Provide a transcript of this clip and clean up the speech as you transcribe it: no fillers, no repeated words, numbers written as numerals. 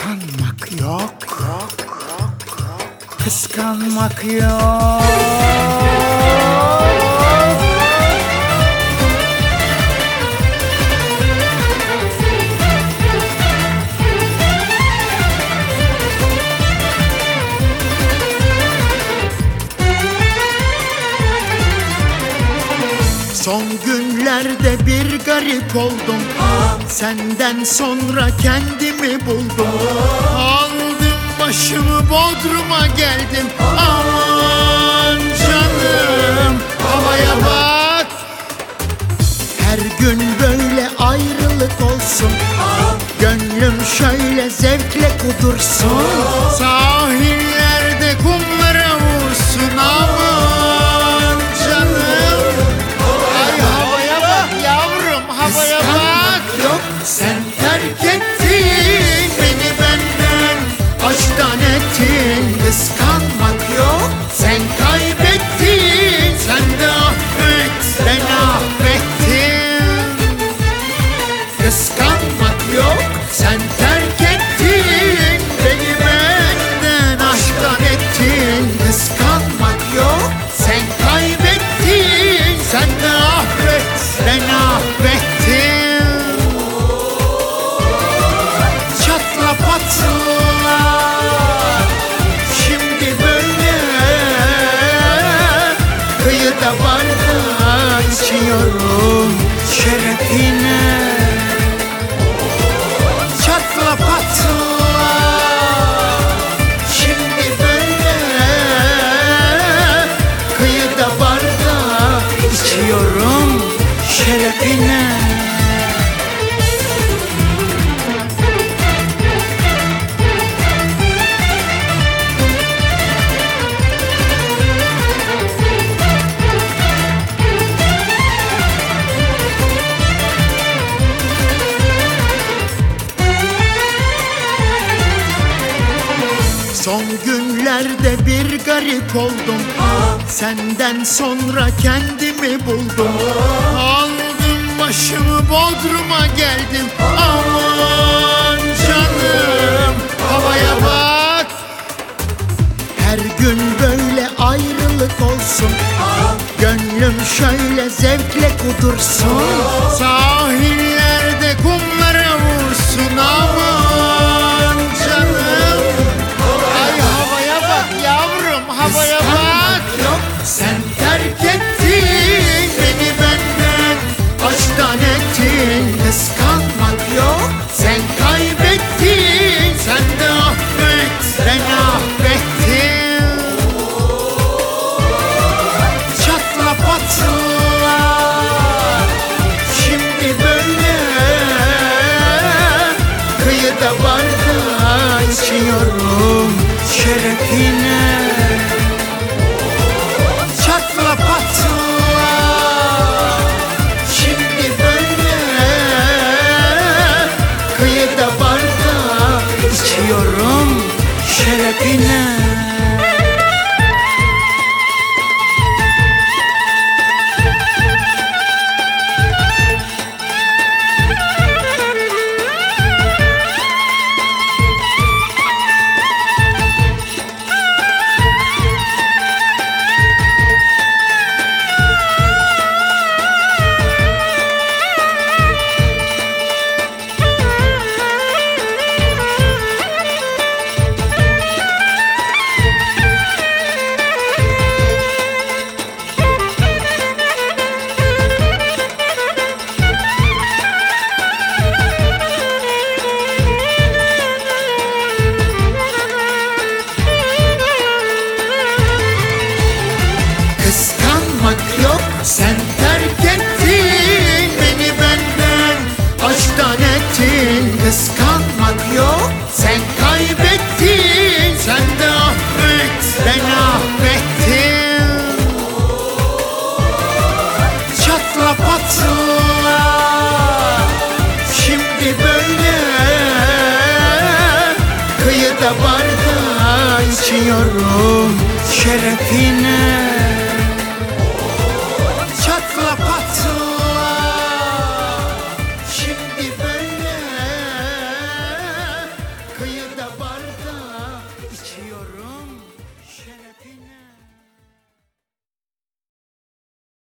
Kıskanmak yok, kıskanmak yok. Son günlerde bir garip oldum. Senden sonra kendimi buldum. Aldım başımı Bodrum'a geldim. Aman canım, havaya bak. Her gün böyle ayrılık olsun. Gönlüm şöyle zevkle kudursun. Sahillerde kumlara vursun. Aman canım, ay havaya bak yavrum, havaya bak. Yok, sen terk ettin beni benden, aşktan ettin. Kıskanmak yok, sen kaybettin. Sen de affet, ben affettim. Kıskanmak yok, sen terk ettin beni benden, aşktan ettin. Kıskanmak yok, sen kaybettin. Sen de affet, ben affettim. Çatla patla şimdi böyle, kıyıda barda içiyorum şerefine. Çatla patla şimdi böyle, kıyıda barda içiyorum şerefine. Son günlerde bir garip oldum. Senden sonra kendimi buldum. Aldım başımı Bodrum'a geldim. Aman canım, havaya bak. Her gün böyle ayrılık olsun. Gönlüm şöyle zevkle kudursun. Sahillerde kumlara vursun. Aman canım, ay havaya bak yavrum, havaya bak. Yok, sen terk ettin beni benden, aşktan ettin. Kıskanmak yok, sen kaybettin. Sen de affet, ben affettim. Çatla patla şimdi böyle, kıyıda barda içiyorum şerefine. Çatla patla şimdi böyle, kıyıda barda içiyorum şerefine. Kıskanmak yok, sen terk ettin beni benden, aşktan ettin. Kıskanmak yok, sen kaybettin. Sen de affet, ben affettim. Çatla patla şimdi böyle, kıyıda barda içiyorum şerefine. Çatla patla şimdi böyle, kıyıda içiyorum şerefine.